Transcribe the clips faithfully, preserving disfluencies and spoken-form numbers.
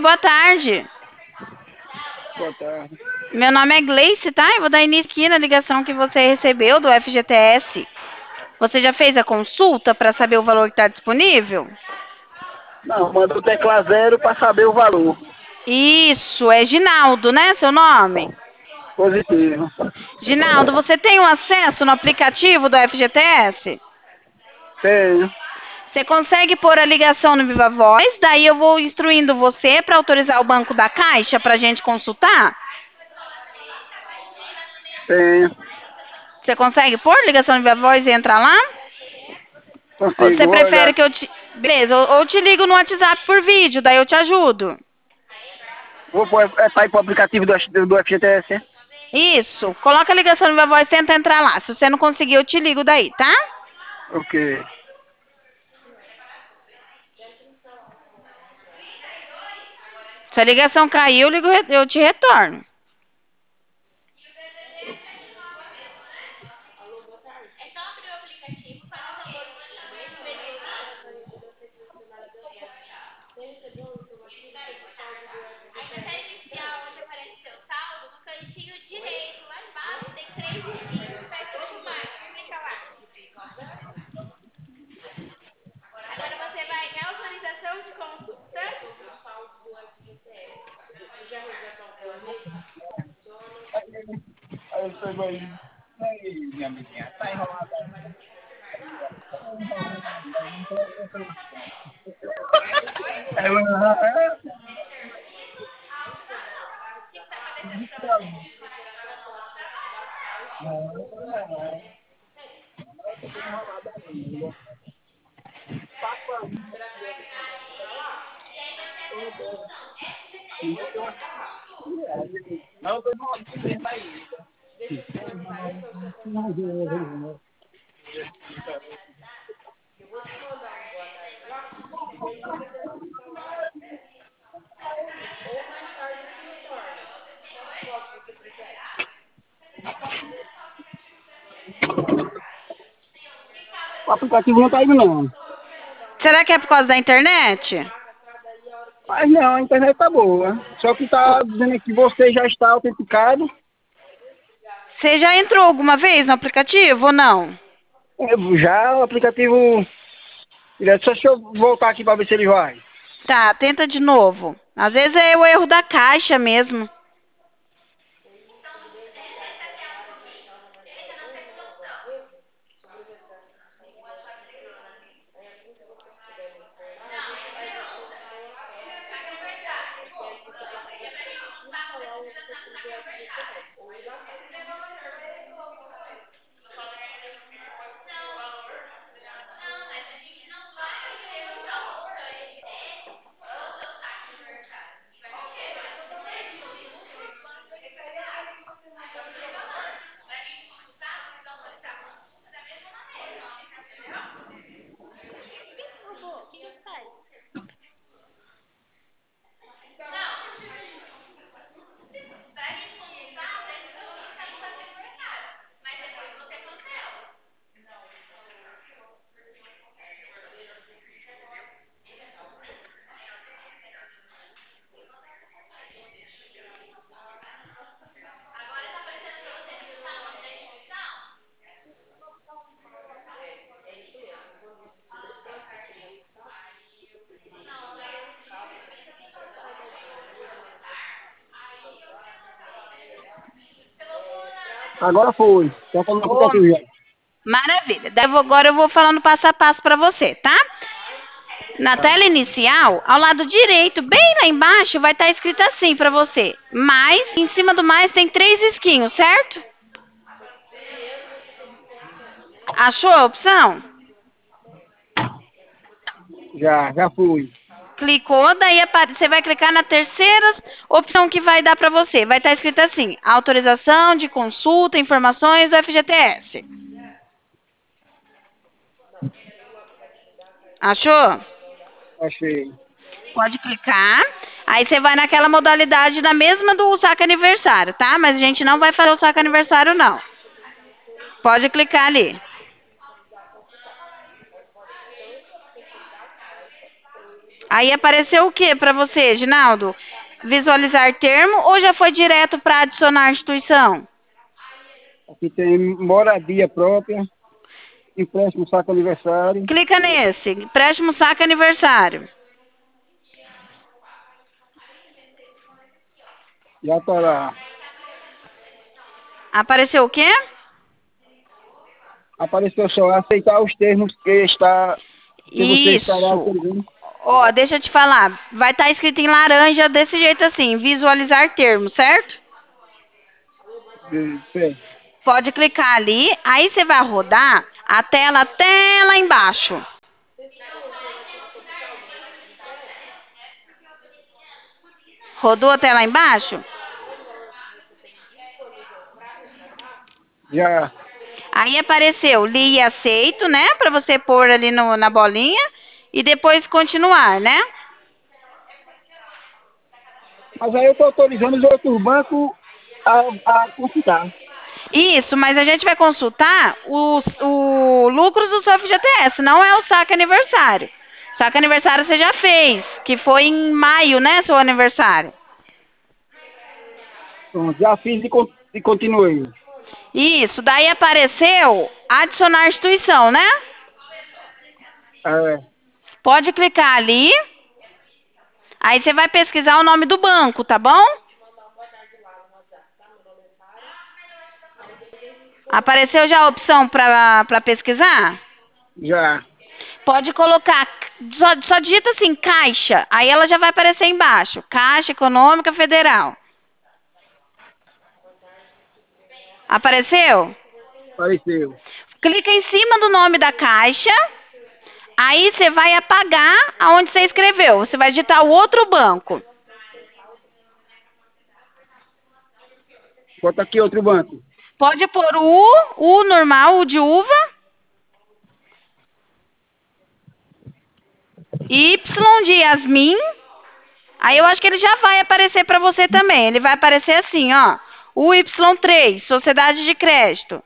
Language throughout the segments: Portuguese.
boa tarde. Boa tarde. Meu nome é Gleice, tá? Eu vou dar início aqui na ligação que você recebeu do F G T S. Você já fez a consulta para saber o valor que está disponível? Não, manda o tecla zero para saber o valor. Isso, é Ginaldo, né? Seu nome? Positivo. Ginaldo, você tem um acesso no aplicativo do F G T S? Tenho. Você consegue pôr a ligação no Viva Voz? Daí eu vou instruindo você para autorizar o banco da Caixa para a gente consultar? Tenho. Você consegue pôr ligação no Viva Voz e entrar lá? Ou Consigo, você vou prefere olhar. que eu te... Beleza, ou, ou te ligo no WhatsApp por vídeo, daí eu te ajudo. Vou pôr, é para ir pro aplicativo do, do F G T S, é? Isso, coloca a ligação no Viva Voz e tenta entrar lá. Se você não conseguir, eu te ligo daí, tá? Ok. Se a ligação cair, eu, ligo, eu te retorno. Aí você vai. Aí, minha amiguinha, tá enrolada. Ela. Não, tô enrolando aí. O aplicativo não tá indo, não. Será que é por causa da internet? Mas não, a internet tá boa. Só que tá dizendo que você já está autenticado. Você já entrou alguma vez no aplicativo ou não? É, já o aplicativo. Ele só se eu voltar aqui para ver se ele vai. Tá, tenta de novo. Às vezes é o erro da caixa mesmo. Agora foi. Já tá no Ô, aplicativo já. maravilha. Daí eu vou- agora eu vou falando passo a passo para você, tá? Na tela inicial, ao lado direito, bem lá embaixo, vai estar escrito assim para você. Mais, em cima do mais tem três risquinhos, certo? Achou a opção? Já, já fui. Clicou, daí apare- você vai clicar na terceira opção que vai dar para você. Vai estar escrito assim: autorização de consulta, informações do F G T S. Achou? Achei. Pode clicar. Aí você vai naquela modalidade da mesma do saque aniversário, tá? Mas a gente não vai fazer o saque aniversário, não. Pode clicar ali. Aí apareceu o que para você, Ginaldo? Visualizar termo ou já foi direto para adicionar instituição? Aqui tem moradia própria, empréstimo saco aniversário. Clica nesse, empréstimo saque aniversário. Já está lá. Apareceu o quê? Apareceu só aceitar os termos que está que você estará Isso. autorizando. Ó, deixa eu te falar. Vai estar escrito em laranja desse jeito assim, visualizar termo, certo? Certo. Pode clicar ali, aí você vai rodar a tela até lá embaixo. Rodou até lá embaixo? Já. Aí apareceu li e aceito, né? Para você pôr ali no, na bolinha e depois continuar, né? Mas aí eu estou autorizando os outros bancos a, a consultar. Isso, mas a gente vai consultar os, o lucros do seu F G T S, não é o saque aniversário. Saque aniversário você já fez, que foi em maio, né, seu aniversário. Pronto, já fiz e, con- e continuei. Isso, daí apareceu adicionar instituição, né? É, Pode clicar ali, aí você vai pesquisar o nome do banco, tá bom? Apareceu já a opção para pesquisar? já. Pode colocar, só, só digita assim, Caixa, aí ela já vai aparecer embaixo. Caixa Econômica Federal. Apareceu? Apareceu. Clica em cima do nome da caixa, aí você vai apagar aonde você escreveu. Você vai digitar o outro banco. Bota aqui outro banco. Pode pôr o U, U normal, U de uva, Y de Yasmin. Aí eu acho que ele já vai aparecer para você também. Ele vai aparecer assim, ó. U Y três, Sociedade de Crédito.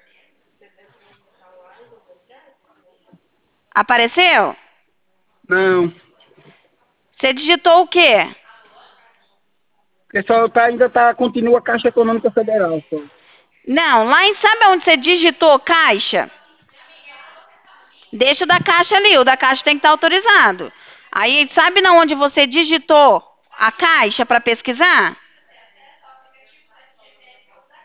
Apareceu? Não. Você digitou o quê? O pessoal tá, ainda tá, continua a Caixa Econômica Federal. Só. Não, lá em sabe onde você digitou caixa? Deixa o da caixa ali, o da caixa tem que estar autorizado. Aí, sabe na onde você digitou a caixa para pesquisar?